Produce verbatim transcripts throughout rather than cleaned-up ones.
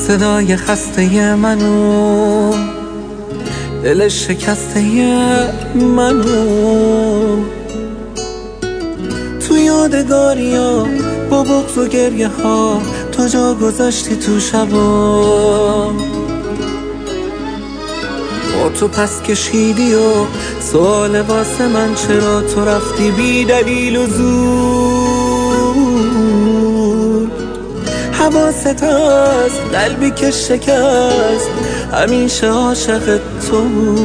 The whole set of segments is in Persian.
صدای خسته منو، دل شکسته منو، تو یادگاریا با بغض و گریه ها تو جا گذاشتی تو شبا. با تو پس کشیدی و سوال واسه من چرا تو رفتی بی دلیل و زور. حواست هست قلبی که شکست همیشه عاشق تو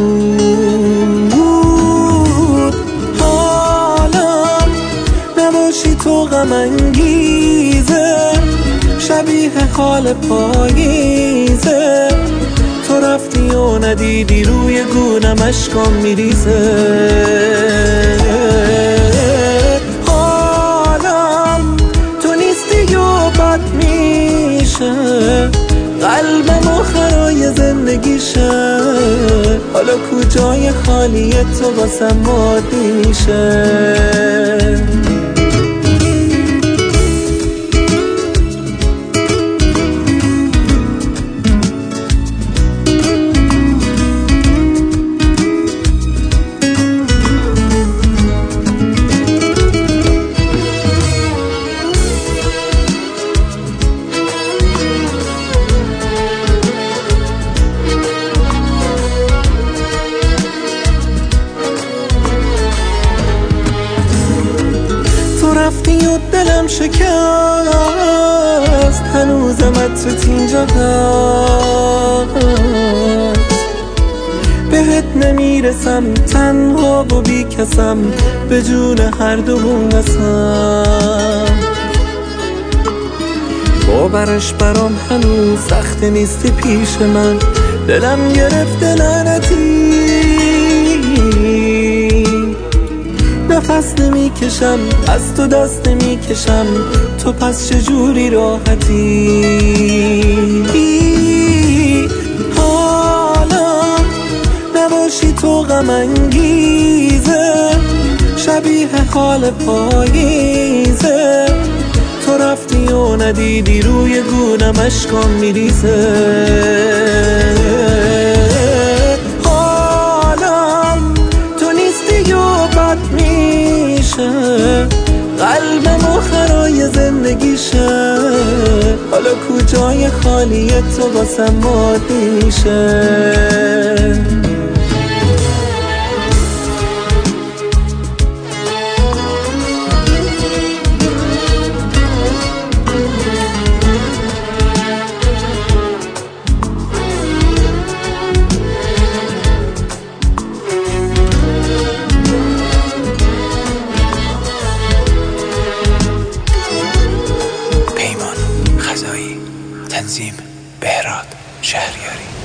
بود. حالا نباشی تو غم انگیزه، شبیه خال پاییزه. تو رفتی و ندیدی روی گونم اشکام میریزه. حالم تو نیستی و بد میشه، قلبم آخرای زندگیشه. حالا کجای خالی تو واسم عادی میشه. رفتی و دلم شکست، هنوزم عطرت اینجا هست. بهت نمیرسم، تنها و بی کسم، به جون هر دومون قسم. باورش برام هنوز سخت نیستی پیش من، دلم گرفته لعنتی. نفس نمی کشم از تو دست نمی کشم، تو پس چجوری راحتی؟ حالا نباشی تو غم انگیزه، شبیه خال پاییزه. تو رفتی و ندیدی روی گونم اشکام میریزه. قلبم آخرای زندگیشه. حالا کجای خالی تو واسم عادی میشه. تنظیم بهراد شهریاری.